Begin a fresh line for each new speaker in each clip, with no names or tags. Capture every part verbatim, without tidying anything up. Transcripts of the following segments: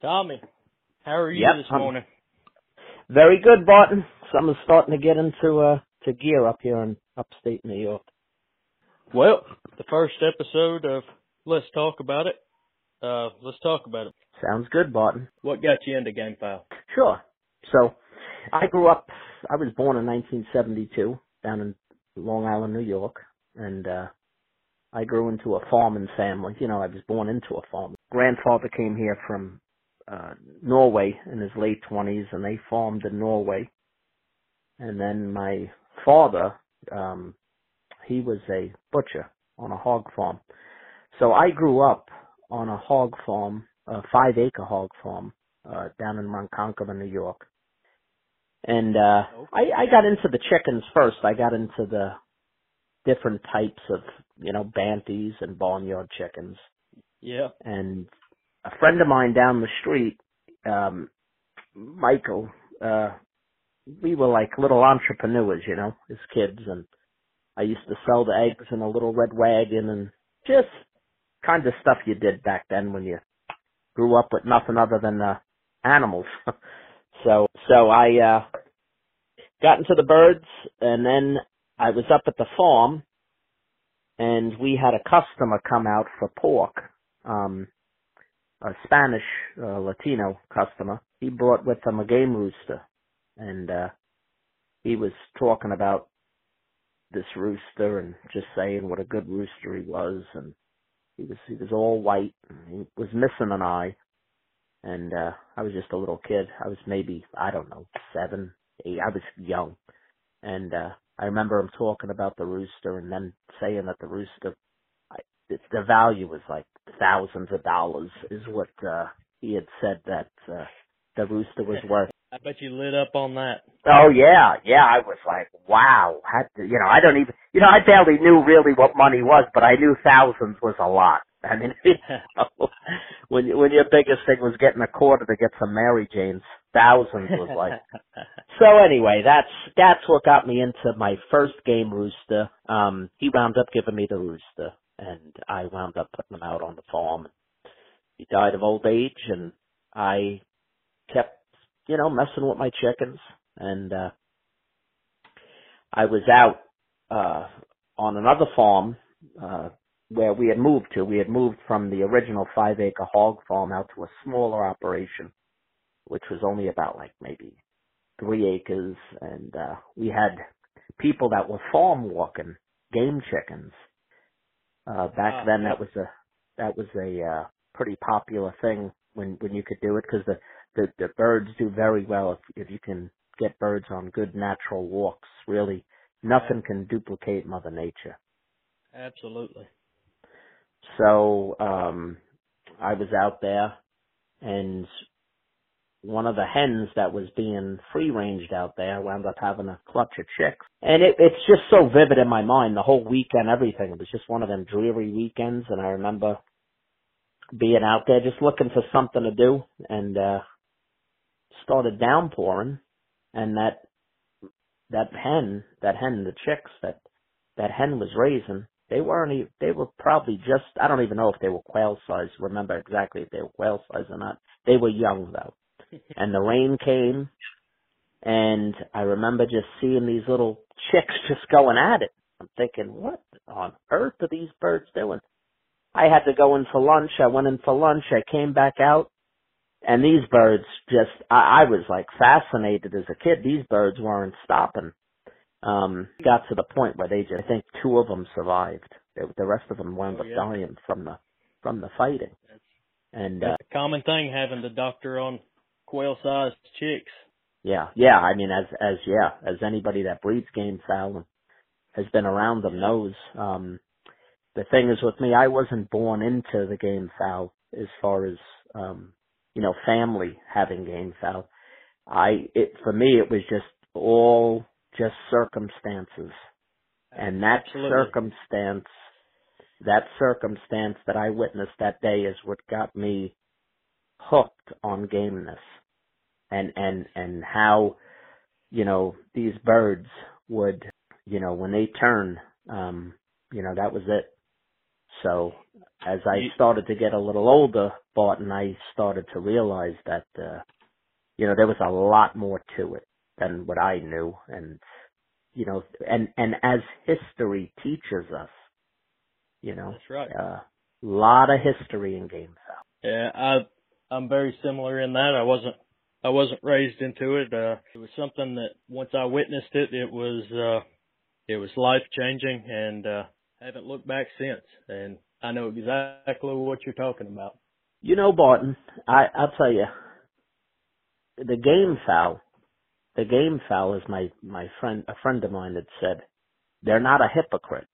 Tommy, how are you
Yep,
this
I'm
morning?
very good, Barton. Summer's starting to get into uh to gear up here in upstate New York.
Well, the first episode of Let's Talk About It. Uh, let's talk about it.
Sounds good, Barton.
What got you into GameFowl?
Sure. So, I grew up, I was born in nineteen seventy-two down in Long Island, New York, and uh I grew into a farming family. You know, I was born into a farm. Grandfather came here from uh Norway in his late twenties, and they farmed in Norway. And then my father, um, he was a butcher on a hog farm. So I grew up on a hog farm, a five acre hog farm, uh, down in Ronkonkoma, New York. And, uh, I, I got into the chickens first. I got into the different types of, you know, banties and barnyard chickens.
Yeah.
And a friend of mine down the street, um, Michael, uh, we were like little entrepreneurs, you know, as kids, and I used to sell the eggs in a little red wagon and just kind of stuff you did back then when you grew up with nothing other than uh, animals. so so I uh, got into the birds, and then I was up at the farm, and we had a customer come out for pork, um, a Spanish uh, Latino customer. He brought with him a game rooster. And, uh, he was talking about this rooster and just saying what a good rooster he was. And he was, he was all white and he was missing an eye. And, uh, I was just a little kid. I was maybe, I don't know, seven, eight. I was young. And, uh, I remember him talking about the rooster and then saying that the rooster, I, it, the value was like thousands of dollars is what, uh, he had said that, uh, the rooster was worth.
I bet you lit up on that.
Oh yeah, yeah. I was like, wow. Had to, you know, I don't even, you know, I barely knew really what money was, but I knew thousands was a lot. I mean, you know, when when your biggest thing was getting a quarter to get some Mary Janes, thousands was like. So anyway, that's that's what got me into my first game rooster. Um, he wound up giving me the rooster, and I wound up putting him out on the farm. He died of old age, and I kept, you know, messing with my chickens, and uh I was out uh on another farm uh where we had moved to. We had moved from the original five acre hog farm out to a smaller operation, which was only about like maybe three acres, and uh we had people that were farm walking game chickens. Uh back
Ah,
then
yeah.
that was a that was a uh pretty popular thing when when you could do it, because the The, the birds do very well if, if you can get birds on good natural walks. Really, nothing can duplicate Mother Nature.
Absolutely.
So um, I was out there, and one of the hens that was being free-ranged out there wound up having a clutch of chicks. And it, it's just so vivid in my mind, the whole weekend, everything. It was just one of them dreary weekends, and I remember being out there just looking for something to do, and uh started downpouring, and that that hen, that hen, the chicks that that hen was raising, they weren't even, they were probably just, I don't even know if they were quail size, remember exactly if they were quail size or not. They were young though. And the rain came, and I remember just seeing these little chicks just going at it. I'm thinking, what on earth are these birds doing? I had to go in for lunch. I went in for lunch. I came back out. And these birds just, I, I was like fascinated as a kid. These birds weren't stopping. Um, got to the point where they just, I think two of them survived. The, the rest of them wound
Oh,
up
yeah.
dying from the, from the fighting.
That's,
And, uh,
that's a common thing, having the doctor on quail-sized chicks.
yeah, yeah, I mean, as, as, yeah, as anybody that breeds game fowl and has been around them knows, um, the thing is with me, I wasn't born into the game fowl as far as, um, you know, family having game fowl. I, it, for me, it was just all just circumstances. And that
Absolutely.
circumstance, that circumstance that I witnessed that day is what got me hooked on gameness. And, and, and how, you know, these birds would, you know, when they turn, um, you know, that was it. So as I started to get a little older, Barton, I started to realize that, uh, you know, there was a lot more to it than what I knew. And, you know, and, and as history teaches us, you know,
That's right.
a uh, lot of history in game foul.
Yeah, I, I'm very similar in that. I wasn't, I wasn't raised into it. Uh, it was something that once I witnessed it, it was, uh, it was life changing, and, uh, haven't looked back since. And I know exactly what you're talking about.
You know, Barton, I, I'll tell you, the game foul, the game foul, as my, my friend, a friend of mine had said, they're not a hypocrite.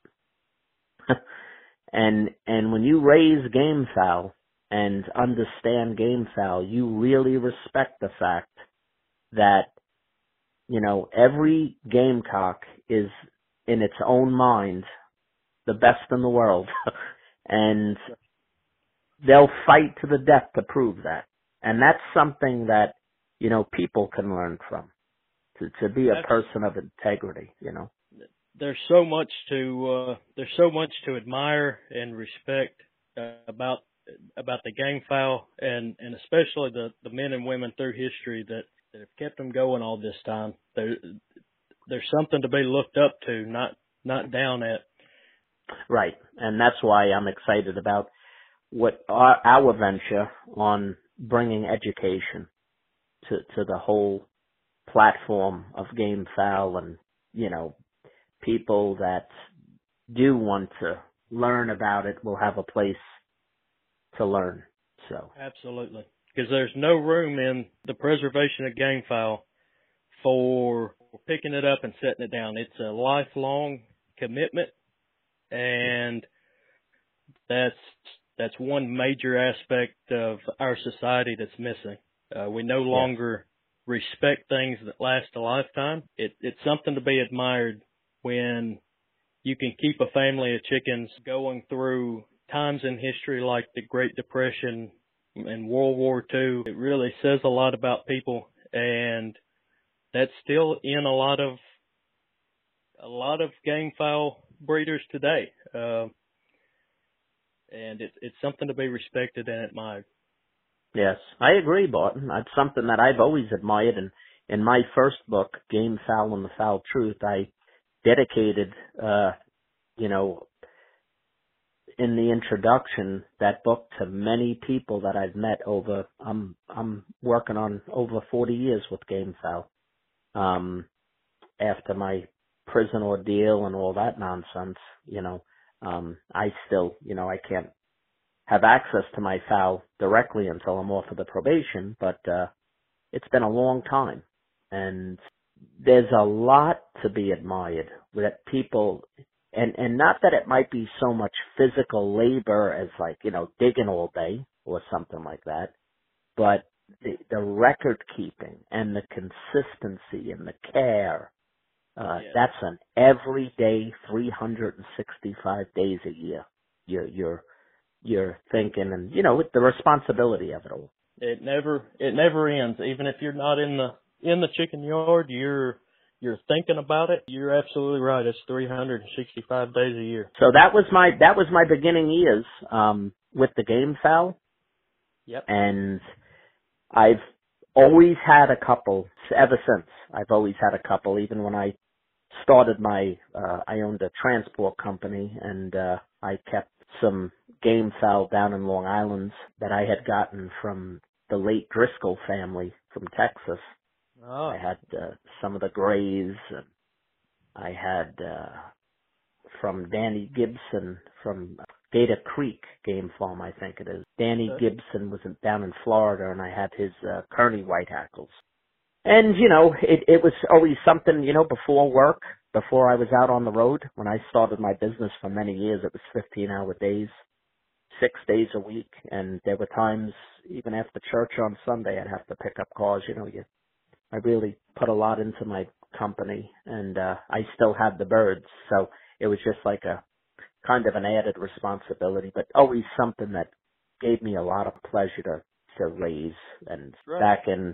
and, and when you raise game foul and understand game foul, you really respect the fact that, you know, every Gamecock is in its own mind the best in the world. And they'll fight to the death to prove that. And that's something that, you know, people can learn from, to, to be a
That's,
person of integrity, you know.
There's so much to, uh, there's so much to admire and respect uh, about, about the game foul, and, and especially the, the men and women through history that, that have kept them going all this time. There, there's something to be looked up to, not, not down at.
Right. And that's why I'm excited about what our, our venture on bringing education to, to the whole platform of game foul, and, you know, people that do want to learn about it will have a place to learn. So
Absolutely. Because there's no room in the preservation of game foul for picking it up and setting it down. It's a lifelong commitment, and that's that's one major aspect of our society that's missing. Uh, we no longer yes. respect things that last a lifetime. It, it's something to be admired when you can keep a family of chickens going through times in history like the Great Depression and World War Two. It really says a lot about people, and that's still in a lot of a lot of game foul breeders today. Uh, and it, it's something to be respected and admired.
Yes, I agree, Barton. That's something that I've always admired. And in my first book, Game Foul and the Foul Truth, I dedicated, uh, you know, in the introduction, that book to many people that I've met over, I'm, I'm working on over forty years with game foul. Um, after my prison ordeal and all that nonsense, you know, um, I still, you know, I can't have access to my foul directly until I'm off of the probation, but, uh, it's been a long time, and there's a lot to be admired that people, and, and not that it might be so much physical labor as like, you know, digging all day or something like that, but the, the record keeping and the consistency and the care, uh,
Yes.
that's an everyday three hundred sixty-five days a year. You're, you're, you're thinking, and, you know, with the responsibility of it all.
It never, it never ends. Even if you're not in the, in the chicken yard, you're, you're thinking about it. You're absolutely right. It's three hundred sixty-five days a year.
So that was my, that was my beginning years, um, with the game foul.
Yep.
And I've always had a couple ever since. I've always had a couple, even when I started my, uh, I owned a transport company, and, uh, I kept some game foul down in Long Island that I had gotten from the late Driscoll family from Texas.
Oh.
I had, uh, some of the Grays, and I had, uh, from Danny Gibson from Gator Creek Game Farm, I think it is. Danny
Okay.
Gibson was in, down in Florida, and I had his, uh, Kearney White Hackles. And, you know, it, it was always something, you know, before work, before I was out on the road. When I started my business for many years, it was fifteen hour days, six days a week. And there were times, even after church on Sunday, I'd have to pick up cars. You know, you, I really put a lot into my company, and, uh, I still had the birds. So it was just like a kind of an added responsibility, but always something that gave me a lot of pleasure to, to raise. And
Right.
back in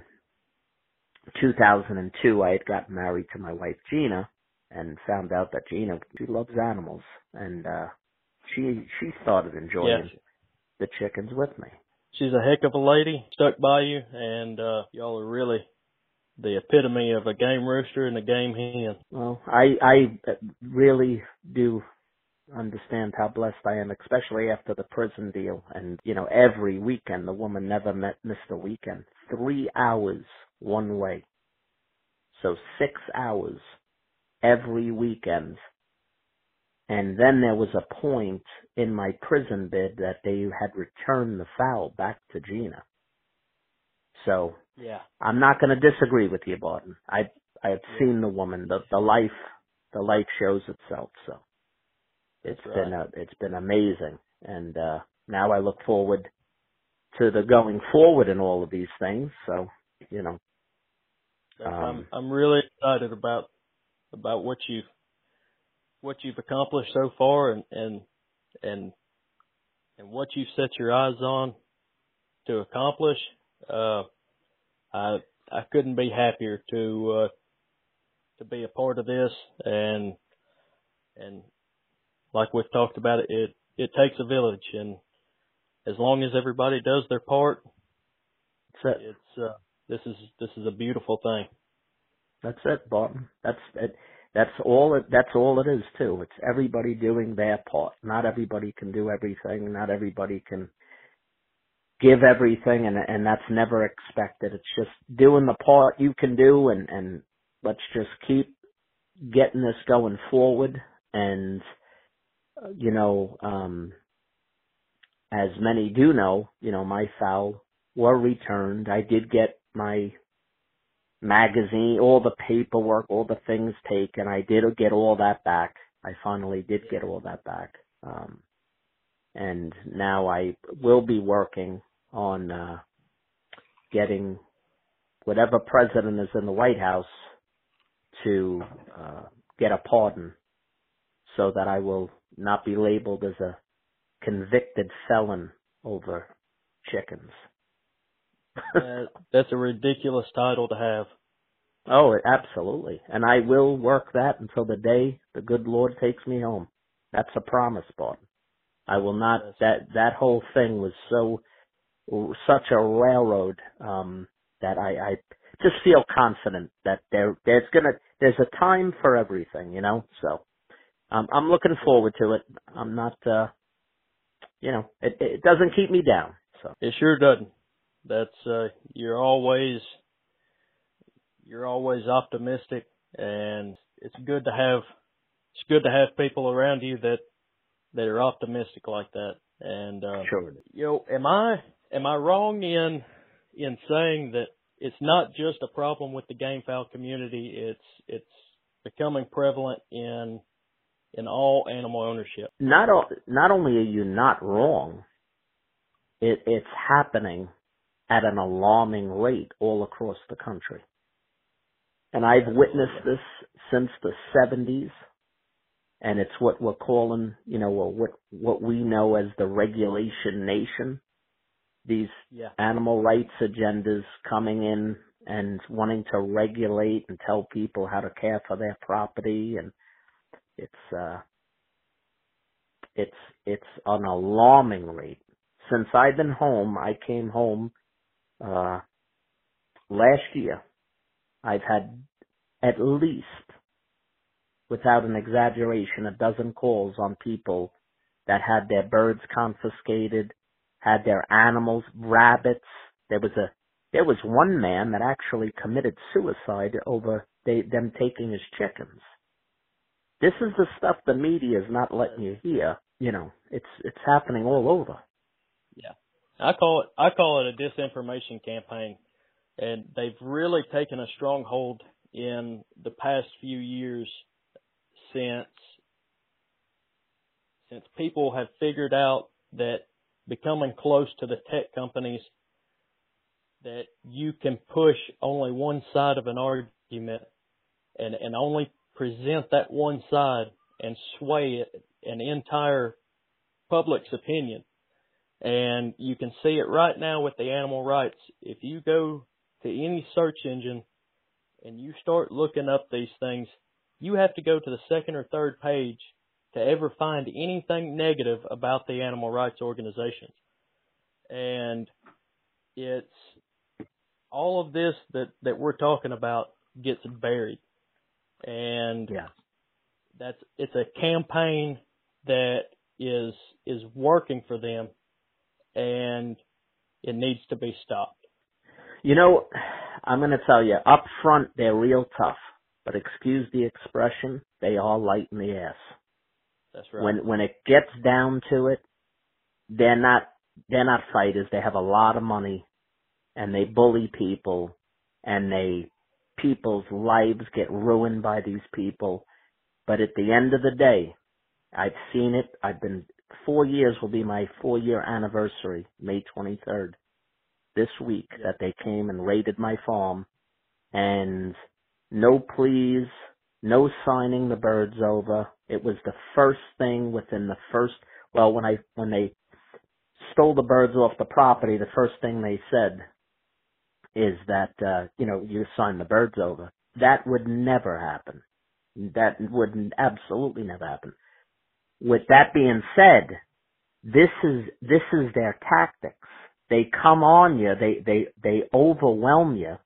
two thousand two, I had gotten married to my wife, Gina, and found out that Gina, she loves animals, and uh she she started enjoying
Yes.
the chickens with me.
she's a heck of a lady, stuck by you, and uh, y'all are really the epitome of a game rooster and a game hen.
Well, I I really do understand how blessed I am, especially after the prison deal. And, you know, every weekend, the woman never met, missed a weekend. Three hours one way. So six hours every weekend. And then there was a point in my prison bid that they had returned the fowl back to Gina. So
yeah,
I'm not going to disagree with you, Barton. I I've yeah. seen the woman. The the life the life shows itself. So it's
That's
been
right.
a, it's been amazing. And uh, now I look forward to the going forward in all of these things. So you know,
um, I'm I'm really excited about about what you what you've accomplished so far, and and and and what you've set your eyes on to accomplish. Uh, I I couldn't be happier to uh, to be a part of this, and and like we've talked about it, it it takes a village, and as long as everybody does their part,
that's it.
It's uh, this is this is a beautiful thing.
That's it, Barton. That's it. That's all it, that's all it is too. It's everybody doing their part. Not everybody can do everything. Not everybody can give everything, and and that's never expected. It's just doing the part you can do, and, and let's just keep getting this going forward. And, uh, you know, um, as many do know, you know, my fowl were returned. I did get my magazine, all the paperwork, all the things taken. I did get all that back. I finally did get all that back. Um, and now I will be working on uh, getting whatever president is in the White House to uh, get a pardon so that I will not be labeled as a convicted felon over chickens.
uh, that's a ridiculous title to have.
Oh, absolutely. And I will work that until the day the good Lord takes me home. That's a promise, Barton. I will not,
yes.
that, that whole thing was so, such a railroad, um, that I, I just feel confident that there, there's gonna, there's a time for everything, you know, so, um, I'm looking forward to it. I'm not, uh, you know, it, it doesn't keep me down, so.
It sure doesn't. That's, uh, you're always, you're always optimistic, and it's good to have, it's good to have people around you that, that are optimistic like that. And, um,
sure.
you know, am I, am I wrong in, in saying that it's not just a problem with the game fowl community, it's, it's becoming prevalent in, in all animal ownership?
Not, not only are you not wrong, it, it's happening at an alarming rate all across the country. And I've witnessed this since the seventies, and it's what we're calling, you know, what what we know as the regulation nation. These
yeah.
animal rights agendas coming in and wanting to regulate and tell people how to care for their property, and it's uh, it's it's an alarming rate. Since I've been home, I came home uh, last year. I've had at least, without an exaggeration, a dozen calls on people that had their birds confiscated, had their animals, rabbits. There was a, there was one man that actually committed suicide over they, them taking his chickens. This is the stuff the media is not letting you hear. You know, it's, it's happening all over.
Yeah. I call it, I call it a disinformation campaign. And they've really taken a stronghold in the past few years since since people have figured out that becoming close to the tech companies, that you can push only one side of an argument and, and only present that one side and sway it, an entire public's opinion. And you can see it right now with the animal rights. If you go to any search engine and you start looking up these things, you have to go to the second or third page to ever find anything negative about the animal rights organizations. And it's all of this that, that we're talking about gets buried. And
Yeah.
that's, it's a campaign that is, is working for them, and it needs to be stopped.
You know, I'm going to tell you, up front, they're real tough, but excuse the expression, they are light in the ass.
That's right.
When, when it gets down to it, they're not, they're not fighters. They have a lot of money, and they bully people, and they, people's lives get ruined by these people. But at the end of the day, I've seen it. I've been, four years will be my four year anniversary, May twenty-third, this week, that they came and raided my farm, and no pleas, no signing the birds over. It was the first thing within the first, well, when I, when they stole the birds off the property, the first thing they said is that, uh, you know, you sign the birds over. That would never happen. That would absolutely never happen. With that being said, this is, this is their tactics. They come on you, they, they, they overwhelm you,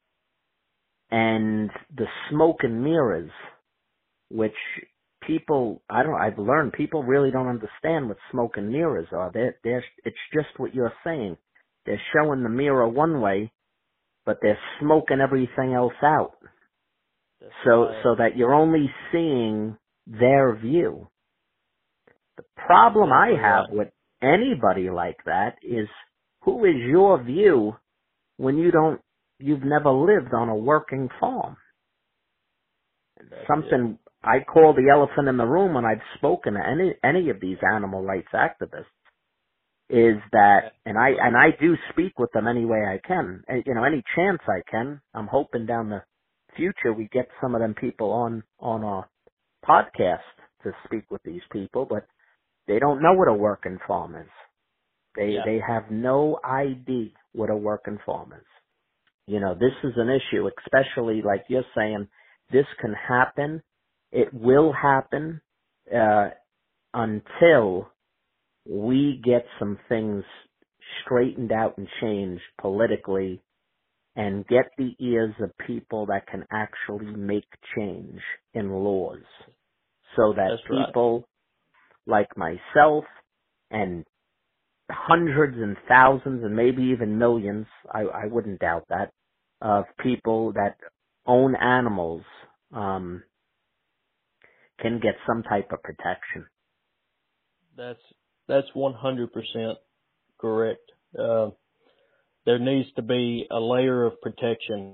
and the smoke and mirrors, which people, I don't, I've learned people really don't understand what smoke and mirrors are. They're, they're, it's just what you're saying. They're showing the mirror one way, but they're smoking everything else out.
That's
So,
right.
so that you're only seeing their view. The problem I have
right.
with anybody like that is, who is your view when you don't, you've never lived on a working farm?
That's
Something
it.
I call the elephant in the room when I've spoken to any, any of these animal rights activists is that, and I, and I do speak with them any way I can, you know, any chance I can. I'm hoping down the future we get some of them people on, on our podcast to speak with these people, but they don't know what a working farm is. They,
Yeah.
they have no idea what a working farm is. You know, this is an issue, especially like you're saying, this can happen. It will happen, uh, until we get some things straightened out and changed politically and get the ears of people that can actually make change in laws so that
That's
people like myself and hundreds and thousands and maybe even millions, I, I wouldn't doubt that, of people that own animals um, can get some type of protection.
That's that's one hundred percent correct. Uh, there needs to be a layer of protection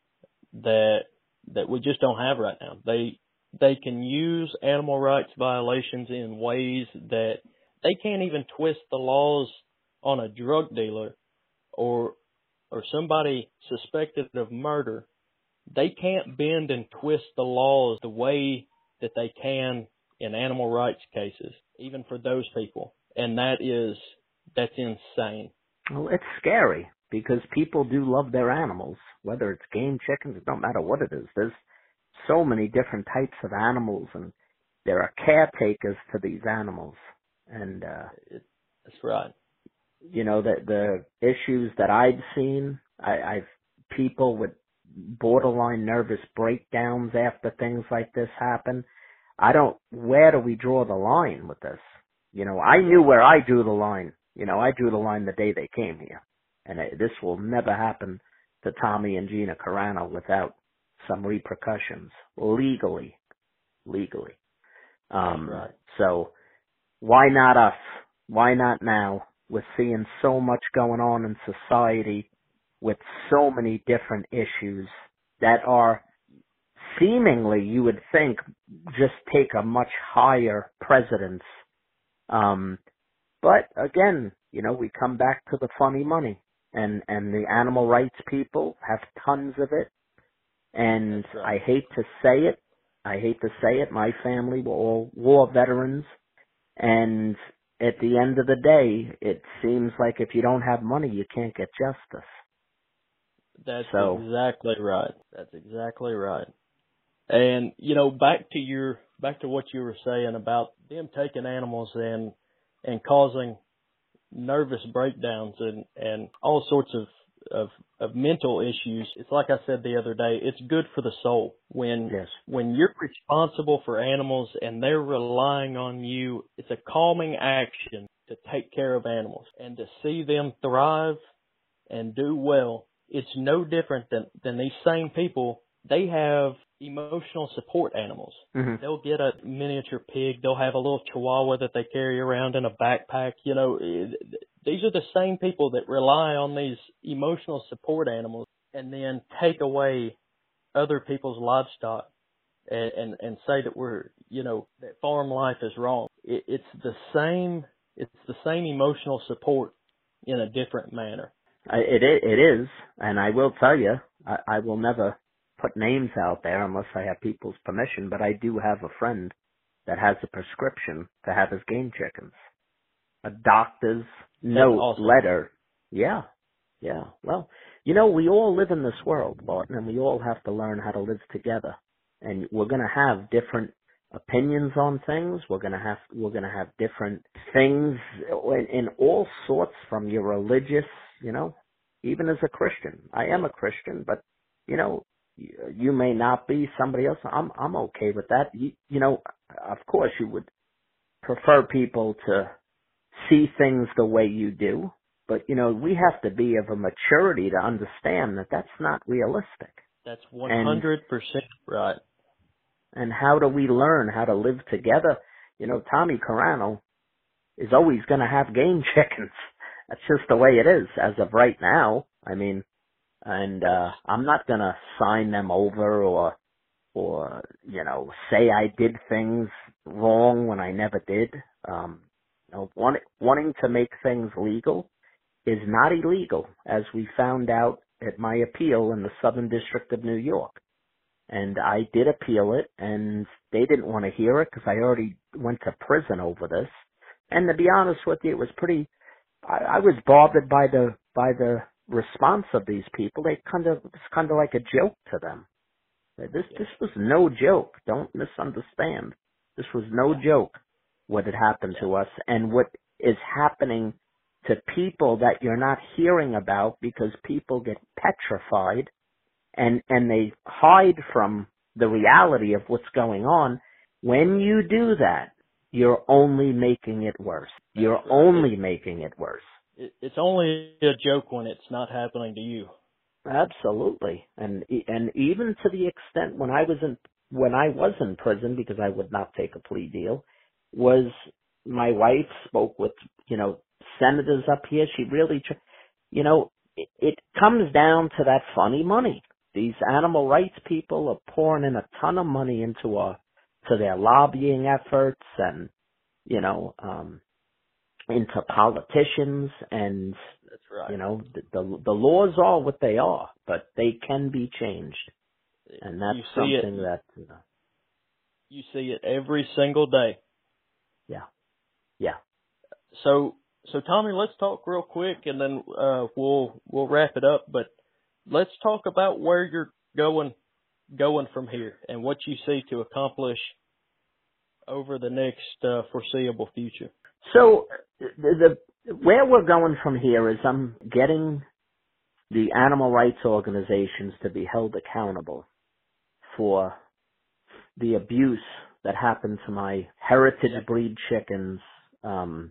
that that we just don't have right now. They they can use animal rights violations in ways that they can't even twist the laws on a drug dealer or or somebody suspected of murder. They can't bend and twist the laws the way that they can in animal rights cases, even for those people. And that is, that's insane.
Well, it's scary because people do love their animals, whether it's game chickens, it don't matter what it is. There's so many different types of animals, and there are caretakers to these animals. And, uh,
It, that's right.
you know, the, the issues that I've seen, I, I've people with borderline nervous breakdowns after things like this happen. I don't, where do we draw the line with this? You know, I knew where I drew the line. You know, I drew the line the day they came here. And it, this will never happen to Tommy and Gina Carano without some repercussions, legally, legally. Um,
Right.
So why not us? Why not now? We're seeing so much going on in society with so many different issues that are seemingly, you would think, just take a much higher precedence. Um, but again, you know, we come back to the funny money, and, and the animal rights people have tons of it. And
right.
I hate to say it. I hate to say it. My family were all war veterans. And at the end of the day, it seems like if you don't have money, you can't get justice.
That's
so,
exactly right. That's exactly right. And, you know, back to your, back to what you were saying about them taking animals and, and causing nervous breakdowns and, and all sorts of of, of mental issues. It's like I said the other day, it's good for the soul. When,
Yes.
when you're responsible for animals and they're relying on you, it's a calming action to take care of animals and to see them thrive and do well. It's no different than, than these same people. They have emotional support animals.
Mm-hmm.
They'll get a miniature pig. They'll have a little chihuahua that they carry around in a backpack. You know, these are the same people that rely on these emotional support animals and then take away other people's livestock and, and, and say that we're, you know, that farm life is wrong. It, it's the same, it's the same emotional support in a different manner.
I, it, it is, and I will tell you, I, I will never put names out there unless I have people's permission, but I do have a friend that has a prescription to have his game chickens. A doctor's note,
awesome.
letter. Yeah, yeah. Well, you know, we all live in this world, Barton, and we all have to learn how to live together. And we're going to have different opinions on things. We're going to have, we're going to have different things in, in all sorts, from your religious, you know, even as a Christian. I am a Christian, but, you know, you may not be, somebody else. I'm I'm okay with that. You, you know, of course you would prefer people to see things the way you do, but you know, we have to be of a maturity to understand that that's not realistic.
That's one hundred percent
and,
right.
And how do we learn how to live together? You know, Tommy Carano is always going to have game chickens. That's just the way it is as of right now. I mean, And, uh, I'm not gonna sign them over or, or, you know, say I did things wrong when I never did. Um, you know, want, wanting to make things legal is not illegal, as we found out at my appeal in the Southern District of New York. And I did appeal it, and they didn't want to hear it because I already went to prison over this. And to be honest with you, it was pretty, I, I was bothered by the, by the, response of these people. They kind of, it's kind of like a joke to them. This this was no joke. Don't misunderstand. This was no joke what had happened to us and what is happening to people that you're not hearing about because people get petrified and and they hide from the reality of what's going on. When you do that, you're only making it worse. You're only making it worse.
It's only a joke when it's not happening to you.
Absolutely. And and even to the extent when I was in when I was in prison, because I would not take a plea deal, was my wife spoke with, you know, senators up here. She really, you know, it, it comes down to that funny money. These animal rights people are pouring in a ton of money into a, to their lobbying efforts and, you know, um, into politicians, and
that's right.
You know, the, the the laws are what they are, but they can be changed, and that's something it, that you know,
you see it every single day.
Yeah, yeah.
So, so Tommy, let's talk real quick, and then uh, we'll we'll wrap it up. But let's talk about where you're going going from here, and what you see to accomplish over the next uh, foreseeable future.
So the, the where we're going from here is I'm getting the animal rights organizations to be held accountable for the abuse that happened to my heritage
Yep.
breed chickens. Um,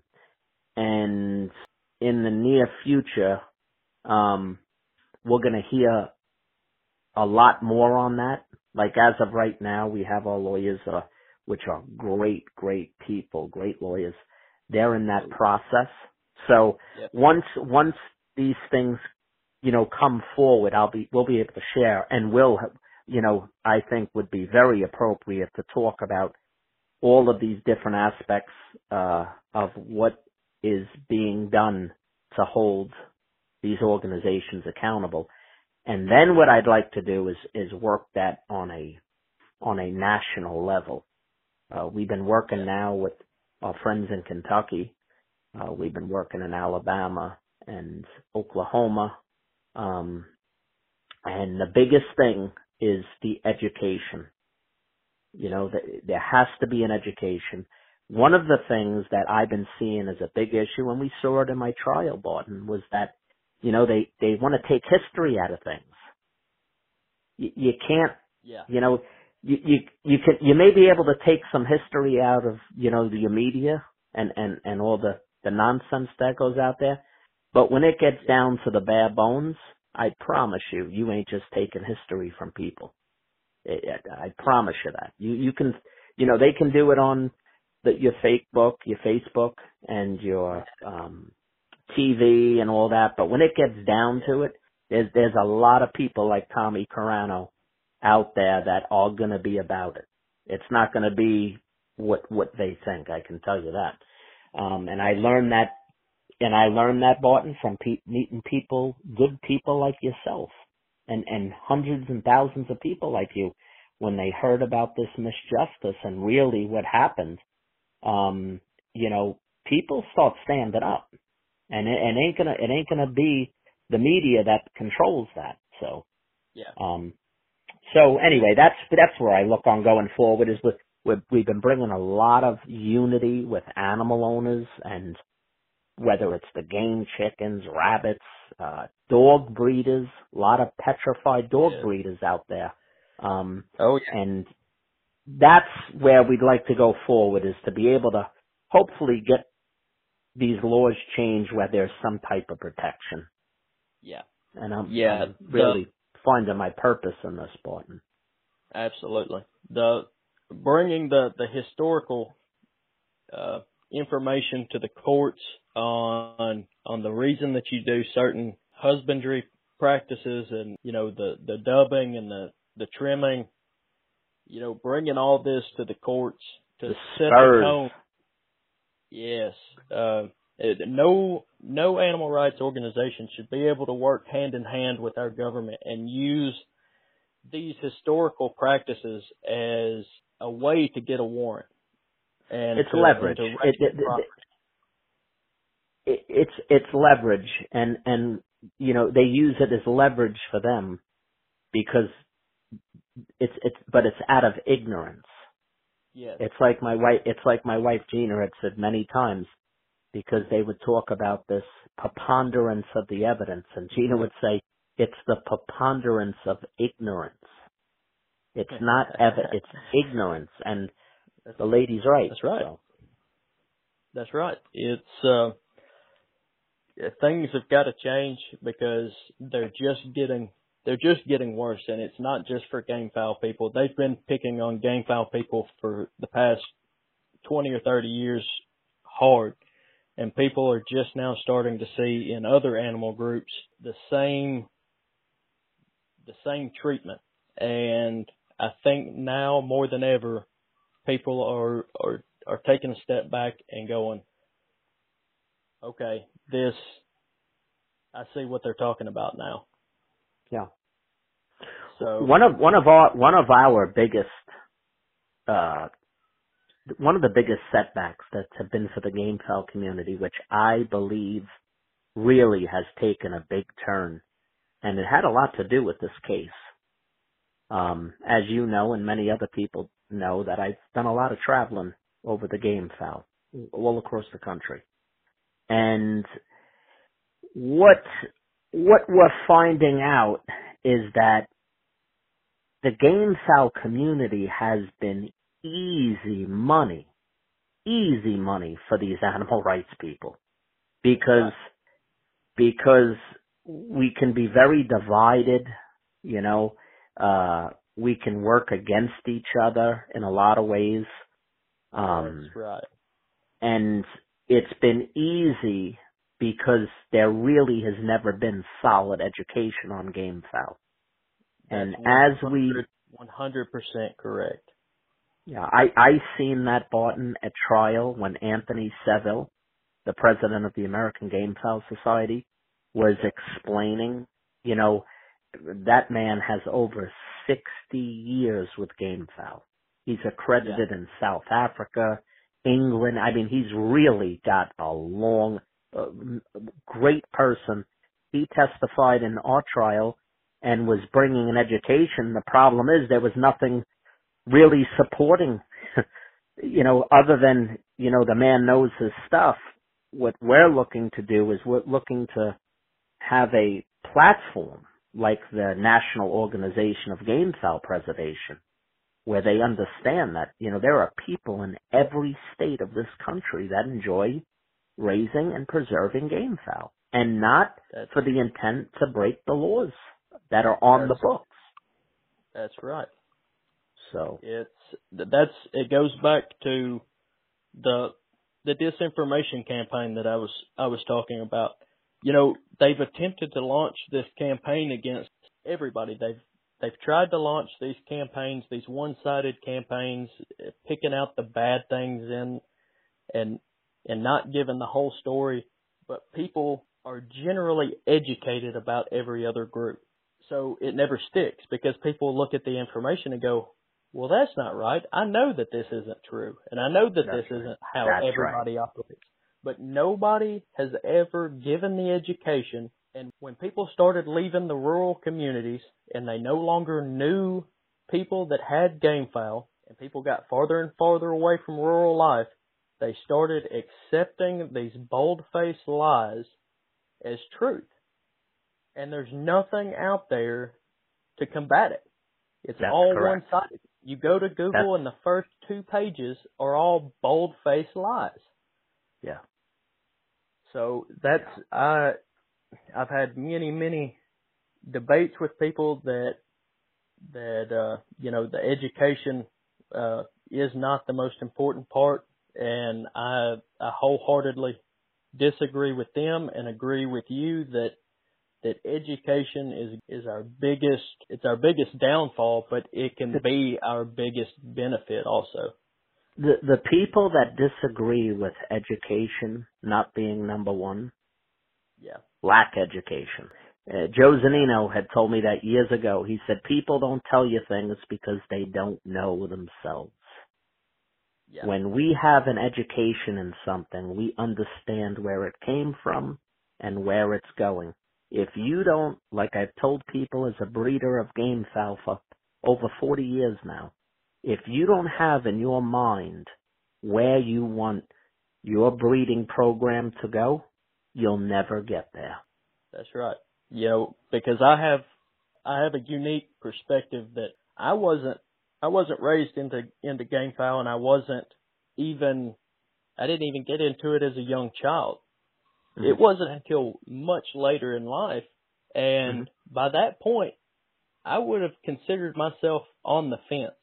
and in the near future, um, we're going to hear a lot more on that. Like as of right now, we have our lawyers, uh, which are great, great people, great lawyers. They're in that process. So
yep.
once, once these things, you know, come forward, I'll be, we'll be able to share, and will, you know, I think would be very appropriate to talk about all of these different aspects, uh, of what is being done to hold these organizations accountable. And then what I'd like to do is, is work that on a, on a national level. Uh, we've been working now with our friends in Kentucky. Uh, we've been working in Alabama and Oklahoma. Um, and the biggest thing is the education. You know, the, there has to be an education. One of the things that I've been seeing as a big issue, and we saw it in my trial, Barton, was that You know, they, they want to take history out of things. You, you can't,
Yeah.
you know, you, you, you can, you may be able to take some history out of, you know, the media and, and, and all the, the nonsense that goes out there. But when it gets down to the bare bones, I promise you, you ain't just taking history from people. I promise you that. You, you can, you know, they can do it on the, your fake book, your Facebook and your, um, T V and all that. But when it gets down to it, there's, there's a lot of people like Tommy Carano out there that are going to be about it. It's not going to be what, what they think. I can tell you that. Um, and I learned that, and I learned that, Barton, from pe- meeting people, good people like yourself, and, and hundreds and thousands of people like you, when they heard about this misjustice and really what happened. Um, you know, people start standing up, and it, it ain't gonna, it ain't gonna be the media that controls that. So,
yeah.
Um, so anyway, that's that's where I look on going forward. Is with, with we've been bringing a lot of unity with animal owners, and whether it's the game chickens, rabbits, uh, dog breeders, a lot of petrified dog
yeah.
breeders out there. Um,
oh yeah.
And that's where we'd like to go forward, is to be able to hopefully get these laws changed where there's some type of protection.
Yeah.
And I'm,
Yeah,
I'm really the, finding my purpose in this, Barton.
Absolutely. The bringing the the historical uh, information to the courts on on the reason that you do certain husbandry practices, and you know the the dubbing and the the trimming. You know, bringing all this to the courts to
the
set
spurs.
the tone. Yes. Uh, it, no, no animal rights organization should be able to work hand in hand with our government and use these historical practices as a way to get a warrant. And
it's
to,
leverage.
and to
it, it, it, it, it's it's leverage, and and you know they use it as leverage for them because it's it's but it's out of ignorance.
Yes.
It's like my wife. It's like my wife Gina had said many times, because they would talk about this preponderance of the evidence, and Gina would say it's the preponderance of ignorance. It's not evidence; it's ignorance, and the lady's right.
That's right.
So.
That's right. It's uh, things have got to change because they're just getting. They're just getting worse, and it's not just for gamefowl people. They've been picking on gamefowl people for the past twenty or thirty years hard, and people are just now starting to see in other animal groups the same the same treatment. And I think now more than ever, people are are, are taking a step back and going, okay, this, I see what they're talking about now.
Yeah.
So
one of one of our one of our biggest uh one of the biggest setbacks that have been for the gamefowl community, which I believe really has taken a big turn, and it had a lot to do with this case. Um, as you know, and many other people know, that I've done a lot of traveling over the gamefowl all across the country, and what what we're finding out is that the gamefowl community has been easy money, easy money for these animal rights people, because because we can be very divided, you know, uh, we can work against each other in a lot of ways. Um,
That's right.
And it's been easy because there really has never been solid education on gamefowl. And as we,
one hundred percent correct.
Yeah, I, I seen that, Barton, at trial when Anthony Seville, the president of the American Gamefowl Society, was explaining, you know, that man has over sixty years with gamefowl. He's accredited yeah. in South Africa, England. I mean, he's really got a long, uh, great person. He testified in our trial and was bringing an education. The problem is there was nothing really supporting, you know, other than, you know, the man knows his stuff. What we're looking to do is we're looking to have a platform like the National Organization of Gamefowl Preservation, where they understand that, you know, there are people in every state of this country that enjoy raising and preserving gamefowl, and not
that's,
for the intent to break the laws that are on the books.
That's right.
So
it's that's it goes back to the the disinformation campaign that I was I was talking about. You know, they've attempted to launch this campaign against everybody. They've they've tried to launch these campaigns, these one-sided campaigns, picking out the bad things in and and not giving the whole story. But people are generally educated about every other group, so it never sticks because people look at the information and go, well, that's not right. I know that this isn't true, and I know that
that's
this
right.
isn't how
that's
everybody
right.
operates. But nobody has ever given the education, and when people started leaving the rural communities and they no longer knew people that had gamefowl, and people got farther and farther away from rural life, they started accepting these bold-faced lies as truth. And there's nothing out there to combat it. It's
That's
all
correct.
one-sided. You go to Google
That's,
and the first two pages are all bold-faced lies.
Yeah.
So that's, I, I've had many, many debates with people that, that, uh, you know, the education, uh, is not the most important part. And I, I wholeheartedly disagree with them and agree with you that that education is is our biggest it's our biggest downfall, but it can be our biggest benefit also.
The the people that disagree with education not being number one,
yeah,
lack education. Uh, Joe Zanino had told me that years ago. He said people don't tell you things because they don't know themselves.
Yeah.
When we have an education in something, we understand where it came from and where it's going. If you don't, like I've told people as a breeder of gamefowl for over forty years now, if you don't have in your mind where you want your breeding program to go, you'll never get there.
That's right. You know, because I have, I have a unique perspective that I wasn't, I wasn't raised into, into gamefowl, and I wasn't even, I didn't even get into it as a young child. Mm-hmm. It wasn't until much later in life, and mm-hmm. by that point, I would have considered myself on the fence.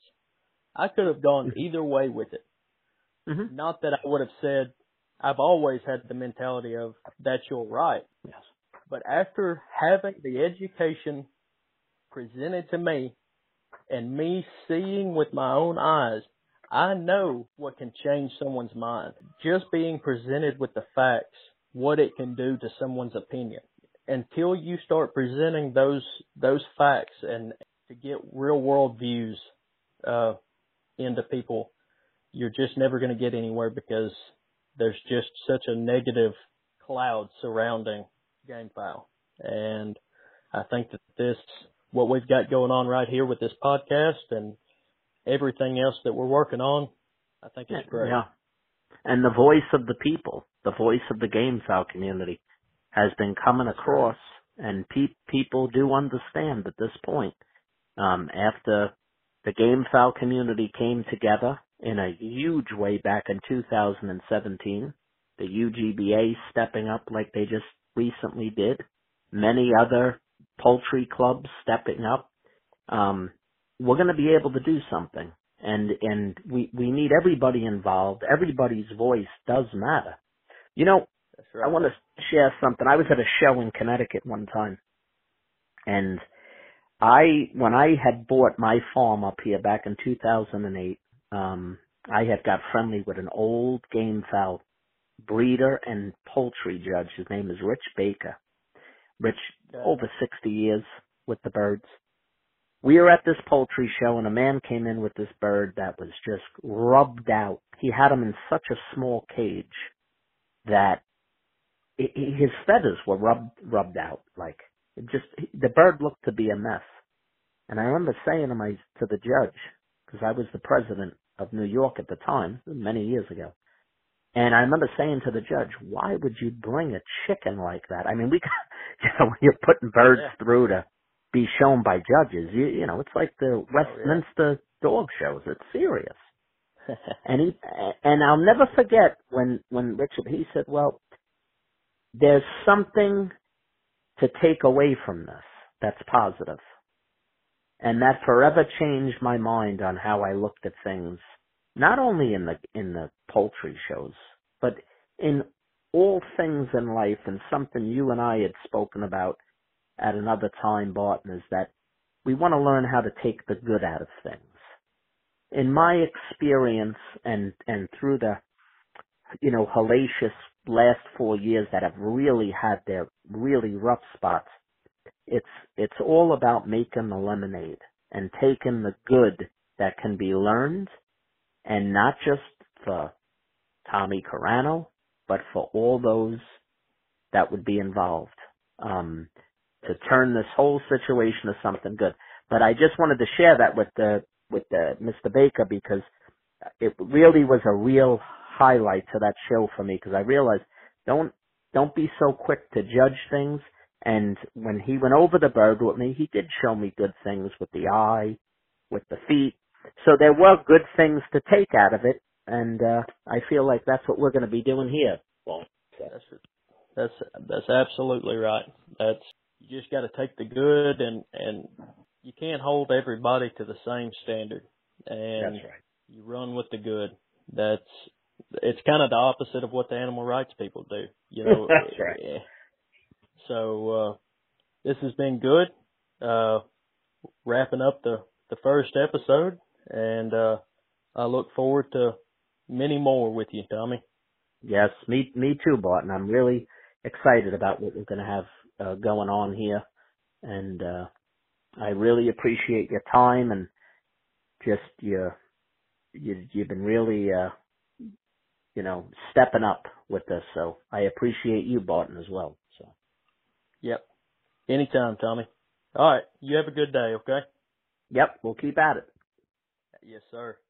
I could have gone mm-hmm. either way with it. Mm-hmm. Not that I would have said, I've always had the mentality of, that's your right.
Yes.
But after having the education presented to me and me seeing with my own eyes, I know what can change someone's mind. Just being presented with the facts, what it can do to someone's opinion. Until you start presenting those those facts and to get real world views uh, into people, you're just never going to get anywhere because there's just such a negative cloud surrounding gamefowl. And I think that this, what we've got going on right here with this podcast and everything else that we're working on, I think it's great.
Yeah. And the voice of the people, the voice of the gamefowl community has been coming across, and pe- people do understand at this point. Um, after the gamefowl community came together in a huge way back in two thousand seventeen, the U G B A stepping up like they just recently did, many other poultry clubs stepping up, um, we're going to be able to do something. And, and we, we need everybody involved. Everybody's voice does matter. You know, That's right. I want to share something. I was at a show in Connecticut one time, and I, when I had bought my farm up here back in two thousand eight, um, I had got friendly with an old gamefowl breeder and poultry judge. His name is Rich Baker. Rich, okay. Over sixty years with the birds. We were at this poultry show, and a man came in with this bird that was just rubbed out. He had him in such a small cage that it, his feathers were rubbed rubbed out. Like, it just, the bird looked to be a mess. And I remember saying to my to the judge, because I was the president of New York at the time, many years ago, and I remember saying to the judge, why would you bring a chicken like that? I mean, we You know, when you're putting birds
Yeah.
through to be shown by judges, you, you know, it's like the
Oh,
Westminster dog shows. It's serious.
yeah.
And he, and I'll never forget when, when Richard, he said, well, there's something to take away from this that's positive. And that forever changed my mind on how I looked at things, not only in the, in the poultry shows, but in all things in life. And something you and I had spoken about at another time, Barton, is that we want to learn how to take the good out of things. In my experience and, and through the, you know, hellacious last four years that have really had their really rough spots, it's, it's all about making the lemonade and taking the good that can be learned, and not just for Tommy Carano, but for all those that would be involved, um, to turn this whole situation to something good. But I just wanted to share that with the, with the Mister Baker, because it really was a real highlight to that show for me, because I realized don't, don't be so quick to judge things. And when he went over the bird with me, he did show me good things with the eye, with the feet. So there were good things to take out of it. And, uh, I feel like that's what we're going to be doing here. Well,
That's that's that's absolutely right. That's you just got to take the good, and and you can't hold everybody to the same standard. And
that's right.
you run with the good. That's it's kind of the opposite of what the animal rights people do. You know.
That's right.
Yeah. So uh, this has been good. Uh, wrapping up the the first episode, and uh, I look forward to many more with you, Tommy.
Yes, me, me too, Barton. I'm really excited about what we're going to have uh, going on here, and uh, I really appreciate your time and just your, you, you've been really, uh, you know, stepping up with this. So I appreciate you, Barton, as well. So.
Yep. Anytime, Tommy. All right. You have a good day. Okay.
Yep, we'll keep at it.
Yes, sir.